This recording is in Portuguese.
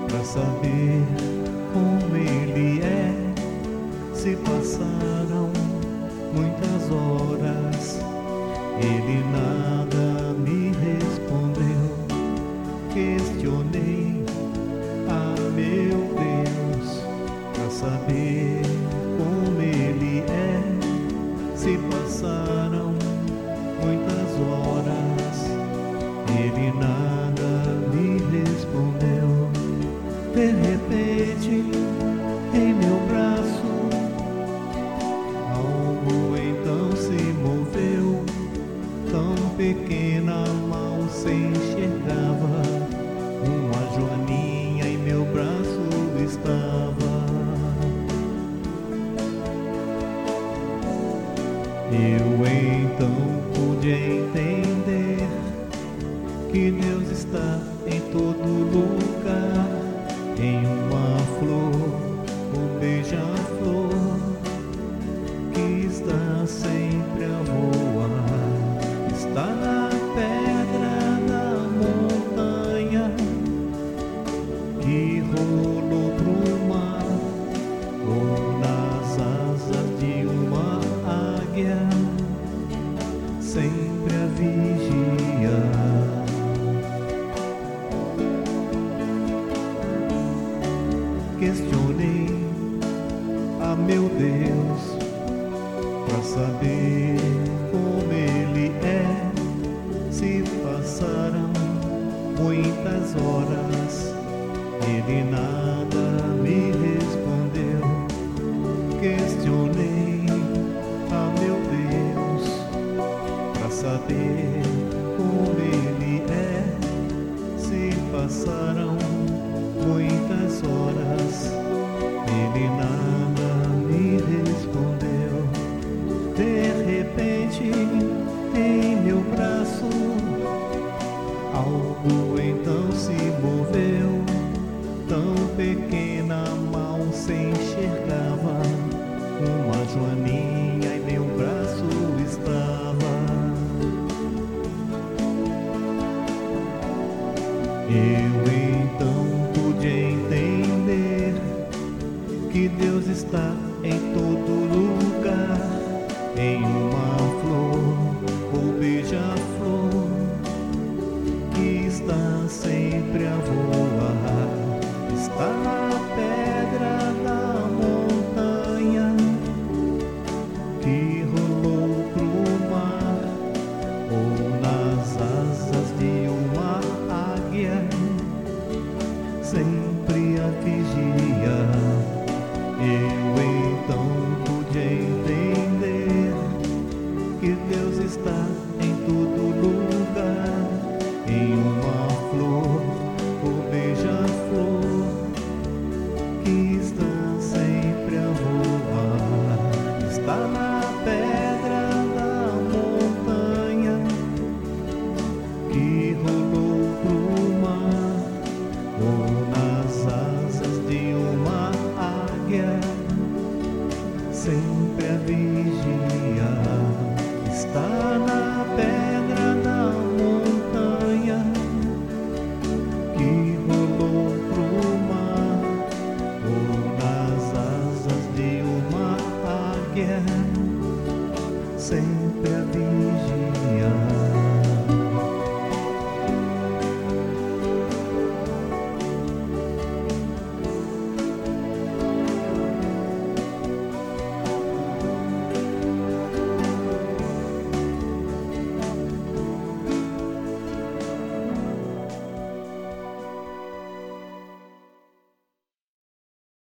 pra saber como ele é. Se passaram muitas horas, ele nada me respondeu. Questionei a meu Deus pra saber como ele é. Se passaram muitas horas, ele nada me respondeu. De repente, em meu braço, algo então se moveu. Tão pequena, mal se enxergava. Uma joaninha em meu braço estava. Eu então pude entender que Deus está em todo lugar. Em uma flor, um beija-flor que está sempre a voar. Está na pedra da montanha que rolou pro mar, ou nas asas de uma águia, sempre a vigiar. Questionei a meu Deus pra saber como ele é. Se passaram muitas horas, ele nada me respondeu. Questionei a meu Deus pra saber como ele é. Se passaram muitas horas, ele nada me respondeu. De repente, em meu braço, algo então se moveu. Tão pequena, mal se enxergava. Uma joaninha em meu braço estava. Eu então pude entender que Deus está em todo lugar. Em uma flor, ou beija-flor que está sempre a voar. Está na pedra da montanha que rolou pro mar, ou nas asas de uma águia, sempre a vigiar. Eu